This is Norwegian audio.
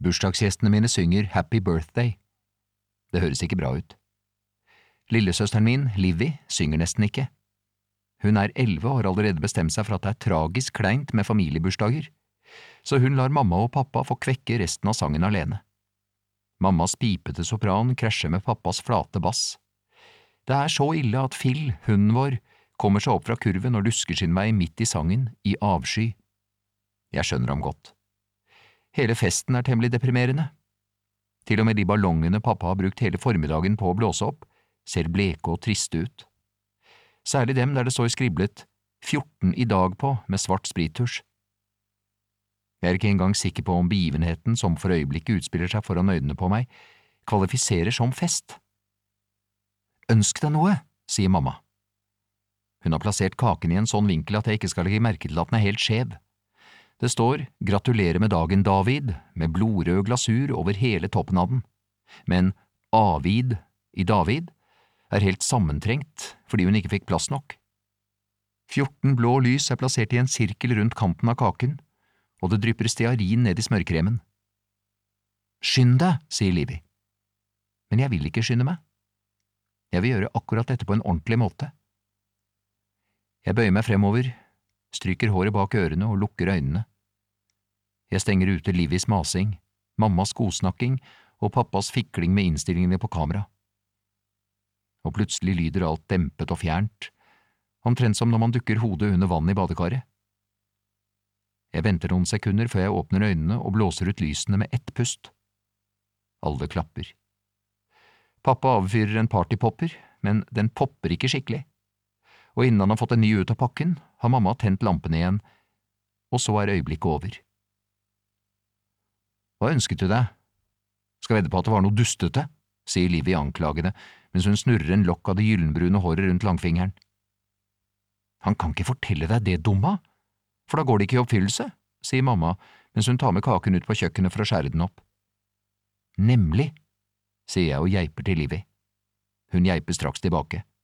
Bursdagsgjestene mine synger Happy Birthday. Det høres ikke bra ut. Lillesøsteren min, Livy, synger nesten ikke. Hun er 11 og har allerede bestemt seg for at det er tragisk kleint med familiebursdager, så hun lar mamma og pappa få kvekke resten av sangen alene. Mammas pipete sopran krasjer med pappas flate bass. Det er så ille at Phil, hunden vår, kommer seg opp fra kurven og lusker sin vei midt i sangen, i avsky. Jeg skjønner ham godt. Hele festen er temmelig deprimerende. Til og med de ballongene pappa har brukt hele formiddagen på å blåse opp, ser bleke og triste ut. Særlig dem der det står skriblet 14 i dag på med svart sprittusj. Jeg er ikke engang sikker på om begivenheten som for øyeblikket utspiller seg foran øynene på meg, kvalifiserer som fest. Ønsk deg noe, sier mamma. Hun har plassert kaken i en sånn vinkel at jeg ikke skal legge merke til at den er helt skjev. Det står «Gratulerer med dagen, David», med blodrød glasur over hele toppen av den, men «Avid» i David er helt sammentrengt fordi hun ikke fikk plass nok. 14 blå lys er plassert i en sirkel rundt kanten av kaken, og det drypper stearin ned i smørkremen. «Skynd deg», sier Livy. Men jeg vil ikke skynde meg. Jeg vil gjøre akkurat dette på en ordentlig måte. Jeg bøyer meg fremover, stryker håret bak ørene og lukker øynene. Jeg stenger ute Livys masing, mammas godsnakking og pappas fikling med innstillingene på kamera. Og plutselig lyder alt dempet og fjernt, omtrent som når man dukker hodet under vann i badekaret. Jeg venter noen sekunder før jeg åpner øynene og blåser ut lysene med ett pust. Alle klapper. Pappa avfyrer en partypopper, men den popper ikke skikkelig. Og innen han har fått en ny ut av pakken, har mamma tent lampene igjen, og så er øyeblikket over. Hva ønsket du deg? Skal vedde på at det var noe dustete, sier Livy anklagende, mens hun snurrer en lokk av det gyllenbrune håret rundt langfingeren. Han kan ikke fortelle deg det, dumma, for da går det ikke i oppfyllelse, sier mamma, mens hun tar med kaken ut på kjøkkenet for å skjære den opp. Nemlig, sier jeg og geiper til Livy. Hun geiper straks tilbake.